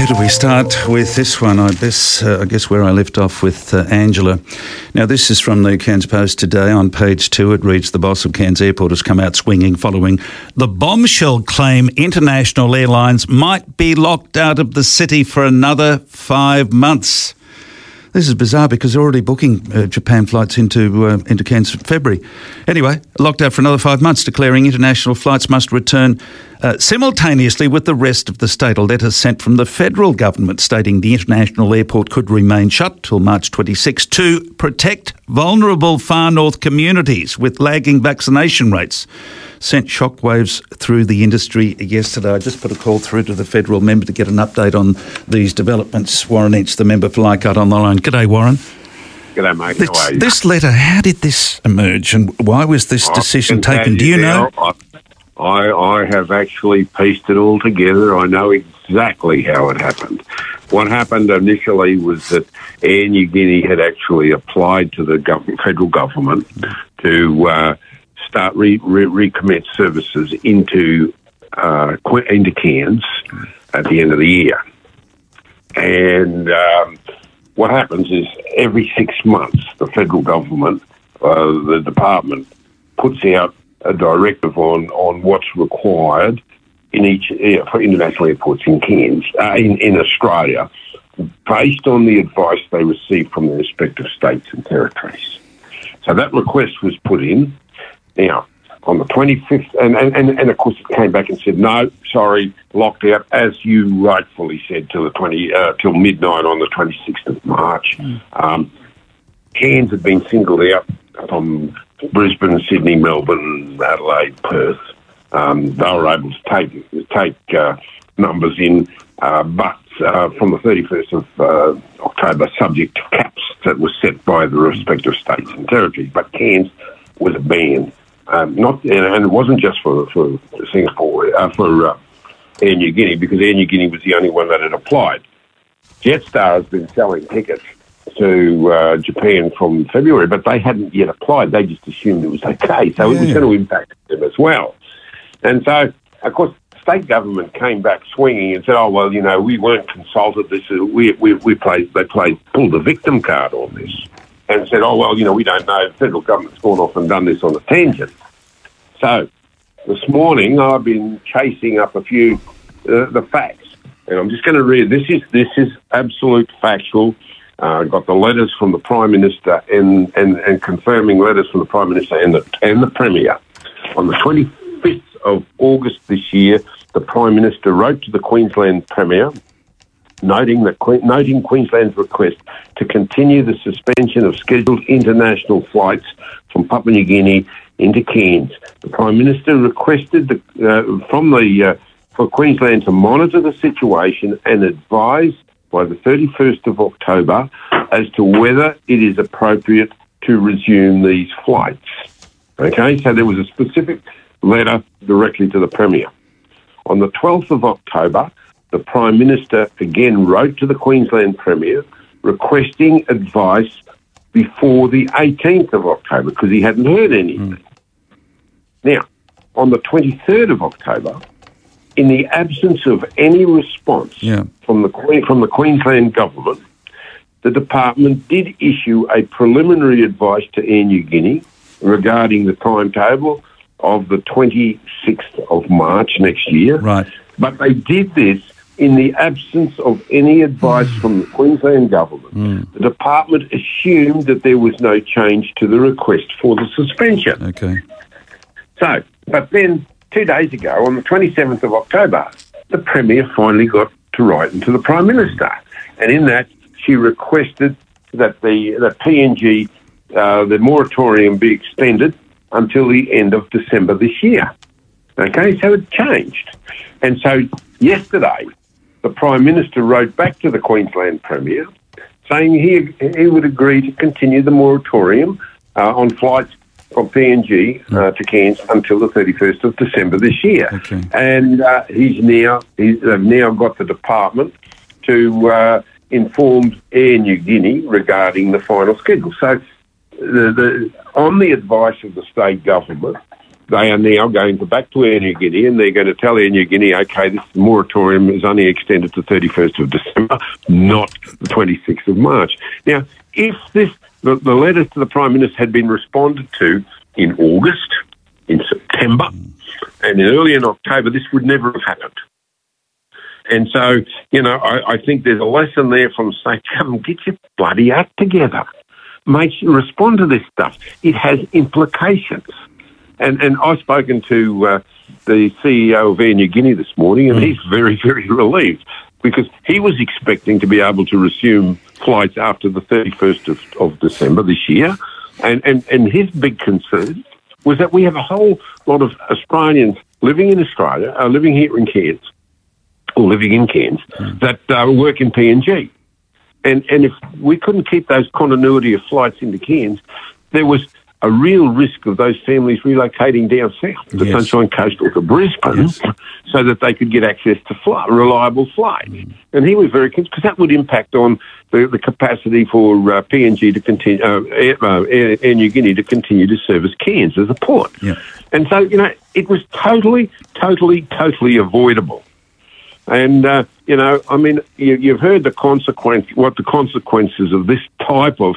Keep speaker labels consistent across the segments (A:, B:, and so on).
A: Where do we start with this one? I guess where I left off with Angela. Now, this is from the Cairns Post today. On page 2, it reads, the boss of Cairns Airport has come out swinging following the bombshell claim international airlines might be locked out of the city for another 5 months. This is bizarre because they're already booking Japan flights into Cairns for February. Anyway, locked out for another 5 months, declaring international flights must return simultaneously with the rest of the state. A letter sent from the federal government stating the international airport could remain shut till March 26 to protect vulnerable far north communities with lagging vaccination rates sent shockwaves through the industry yesterday. I just put a call through to the federal member to get an update on these developments. Warren Ince, the member for Leichhardt, on the line. G'day, Warren.
B: G'day, mate. How are you?
A: This letter, how did this emerge and why was this decision taken? Do you know?
B: I have actually pieced it all together. I know exactly how it happened. What happened initially was that Air Niugini had actually applied to the federal government to start recommence services into Cairns at the end of the year. And what happens is every 6 months, the federal government, the department, puts out a directive on what's required in each for international airports in Cairns, in Australia, based on the advice they receive from their respective states and territories. So that request was put in. Now, on the 25th, and of course it came back and said, no, sorry, locked out, as you rightfully said, till midnight on the 26th of March. Cairns had been singled out from Brisbane, Sydney, Melbourne, Adelaide, Perth. They were able to take numbers in, but from the 31st of October, subject to caps that were set by the respective states and territories. But Cairns was banned. And it wasn't just for Singapore, for Air Niugini, because Air Niugini was the only one that had applied. Jetstar has been selling tickets to Japan from February, but they hadn't yet applied. They just assumed it was okay, so it was going to impact them as well. And so, of course, the state government came back swinging and said, "Oh well, we weren't consulted. They pulled the victim card on this." And said, "Oh, well, we don't know. The federal government's gone off and done this on a tangent." So this morning I've been chasing up a few the facts, and I'm just going to read. This is absolute factual. I got the letters from the Prime Minister and confirming letters from the Prime Minister and the Premier. On the 25th of August this year, the Prime Minister wrote to the Queensland Premier, noting Queensland's request to continue the suspension of scheduled international flights from Papua New Guinea into Cairns. The Prime Minister requested for Queensland to monitor the situation and advise by the 31st of October as to whether it is appropriate to resume these flights. Okay, so there was a specific letter directly to the Premier. On the 12th of October, the Prime Minister again wrote to the Queensland Premier requesting advice before the 18th of October because he hadn't heard anything. Now, on the 23rd of October, in the absence of any response from the Queensland government, the department did issue a preliminary advice to Air Niugini regarding the timetable of the 26th of March next year.
A: Right.
B: But they did this in the absence of any advice from the Queensland government. The department assumed that there was no change to the request for the suspension.
A: Okay.
B: So, but then 2 days ago, on the 27th of October, the Premier finally got to write into the Prime Minister. And in that, she requested that the PNG, the moratorium be extended until the end of December this year. Okay, so it changed. And so yesterday, the Prime Minister wrote back to the Queensland Premier saying he would agree to continue the moratorium on flights from PNG to Cairns until the 31st of December this year.
A: Okay.
B: And they've now got the department to inform Air Niugini regarding the final schedule. So on the advice of the state government, they are now going back to Air Niugini, and they're going to tell Air Niugini, okay, this moratorium is only extended to 31st of December, not the 26th of March. Now, if the letters to the Prime Minister had been responded to in August, in September, and early in October, this would never have happened. And so, I think there's a lesson there from state government. Get your bloody act together. Respond to this stuff. It has implications. And I've spoken to the CEO of Air Niugini this morning, and he's very, very relieved because he was expecting to be able to resume flights after the 31st of December this year. And his big concern was that we have a whole lot of Australians living in Australia, living here in Cairns, or living in Cairns, that work in PNG. And if we couldn't keep those continuity of flights into Cairns, there was a real risk of those families relocating down south to the Sunshine Coast or to Brisbane so that they could get access to reliable flights. And he was very concerned because that would impact on the capacity for PNG to continue, Air Niugini to continue to service Cairns as a port. Yeah. And so, it was totally avoidable. And, you've heard what the consequences of this type of,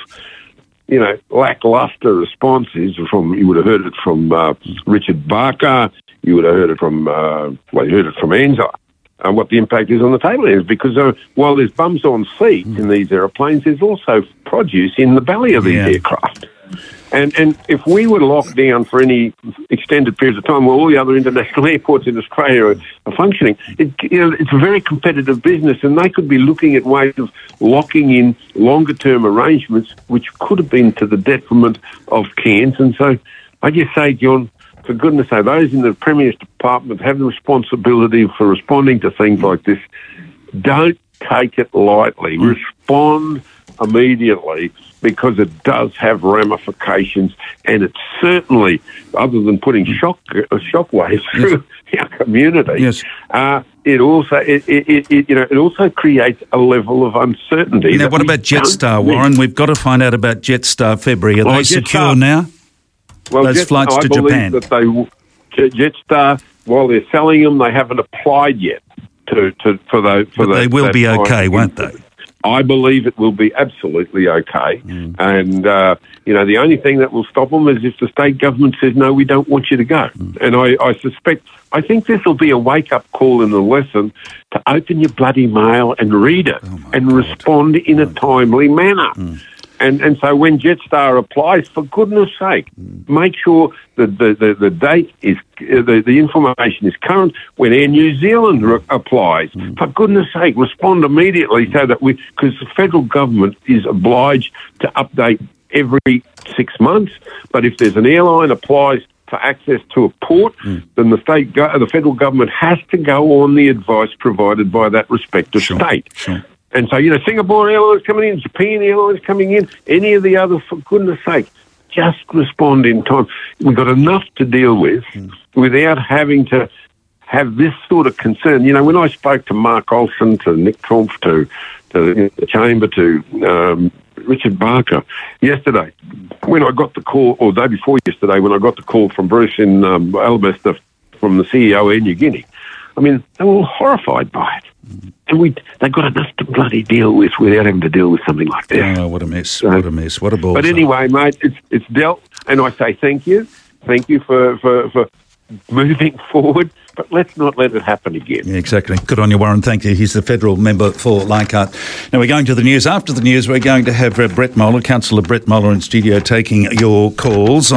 B: lackluster response is you would have heard it from Richard Barker, you would have heard it from, you heard it from Angela, and what the impact is on the table is because while there's bums on seats in these aeroplanes, there's also produce in the belly of these aircraft. And if we were locked down for any extended periods of time while all the other international airports in Australia are functioning, it's a very competitive business, and they could be looking at ways of locking in longer-term arrangements, which could have been to the detriment of Cairns. And so I just say, John, for goodness sake, those in the Premier's Department have the responsibility for responding to things like this. Don't take it lightly. Respond immediately, because it does have ramifications, and it's certainly, other than putting shockwaves through our community, it also creates a level of uncertainty.
A: Now, what about Jetstar, Warren? We've got to find out about Jetstar February. Are they secure now?
B: Well,
A: those flights to Japan.
B: That Jetstar, while they're selling them, they haven't applied yet for those. But
A: they will be okay, won't they?
B: I believe it will be absolutely okay. And, the only thing that will stop them is if the state government says, no, we don't want you to go. And I think this will be a wake-up call in the lesson to open your bloody mail and read it and respond in a timely manner. And so when Jetstar applies, for goodness sake, make sure that the date is, the information is current. When Air New Zealand applies, for goodness sake, respond immediately so that because the federal government is obliged to update every 6 months. But if there's an airline applies for access to a port, then the federal government has to go on the advice provided by that respective state. Sure. And so, Singapore Airlines coming in, Japan Airlines coming in, any of the others, for goodness sake, just respond in time. We've got enough to deal with without having to have this sort of concern. When I spoke to Mark Olsen, to Nick Trump, to the Chamber, to Richard Barker yesterday, when I got the call, or the day before yesterday, when I got the call from Bruce in Alabasta from the CEO of Air Niugini, they were all horrified by it. And they've got enough to bloody deal with without having to deal with something like that.
A: Oh, what a mess. What a mess. What a ball.
B: But anyway, mate, it's dealt. And I say thank you. Thank you for moving forward. But let's not let it happen again.
A: Yeah, exactly. Good on you, Warren. Thank you. He's the federal member for Leichhardt. Now, we're going to the news. After the news, we're going to have Brett Moller, Councillor Brett Moller in studio, taking your calls.